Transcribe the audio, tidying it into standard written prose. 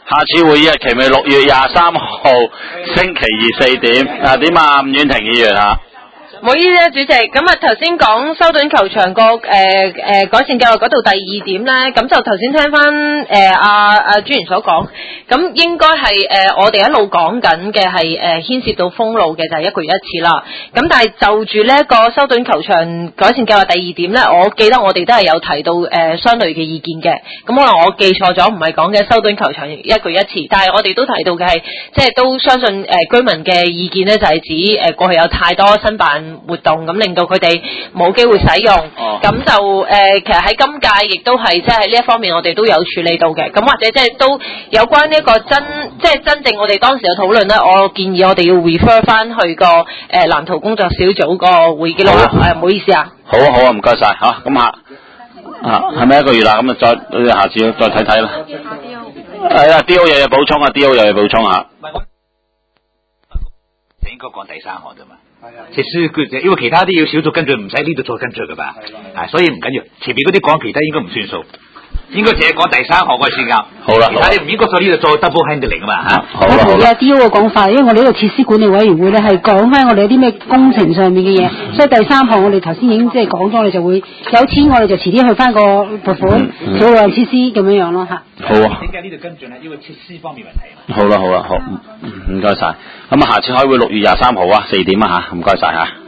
下次會議日期咪6月23號星期二4點。點啊，伍婉婷議員啊？ 唔好意思啊，主席。咁啊，頭先講修頓球場個改善計劃嗰度第2點咧，咁就頭先聽翻阿專員所講，咁應該係我哋一路講緊嘅係牽涉到封路嘅就係1個月1次啦。咁但係就住呢一個修頓球場改善計劃第2點咧，我記得我哋都係有提到相類嘅意見嘅。咁可能我記錯咗，唔係講嘅修頓球場1個月1次，但係我哋都提到嘅係即係都相信居民嘅意見咧，就係指過去有太多申辦活動咁令到佢哋冇機會使用，咁就其實喺今屆亦都係即係呢一方面我哋都有處理到嘅，咁或者即係都有關呢一個真正我哋當時嘅討論咧，我建議我哋要 refer 翻去個藍圖工作小組個會議記錄啦，唔好意思啊。 好啊，唔該晒嚇，咁係咪1個月啦？咁啊下次再睇睇啦。係啊 ，D.O. 有嘢補充啊 ，D.O. 有嘢補充啊。 應該講第3項啫嘛。設施佢因為其他啲要小組跟進，唔使呢度再跟進㗎嘛，所以唔緊要。前面嗰啲講其他應該唔算數，應該淨係講第3項嗰先啱。好啦，其他你唔應該在呢度再 double handling 㗎嘛嚇。 我同意阿 D.O. 嘅講法，因為我哋呢個設施管理委員會咧係講翻我哋有啲咩工程上面嘅嘢，所以第3項我哋頭先已經即係講咗，我哋就會有錢，我哋就遲啲去翻個撥款做樣設施咁樣咯嚇。 好啊。 點解呢度跟進咧？因為設施方面問題啊。 好啦，好，唔該晒。咁啊，下次開會6月23號啊，4點啊嚇，唔該晒嚇。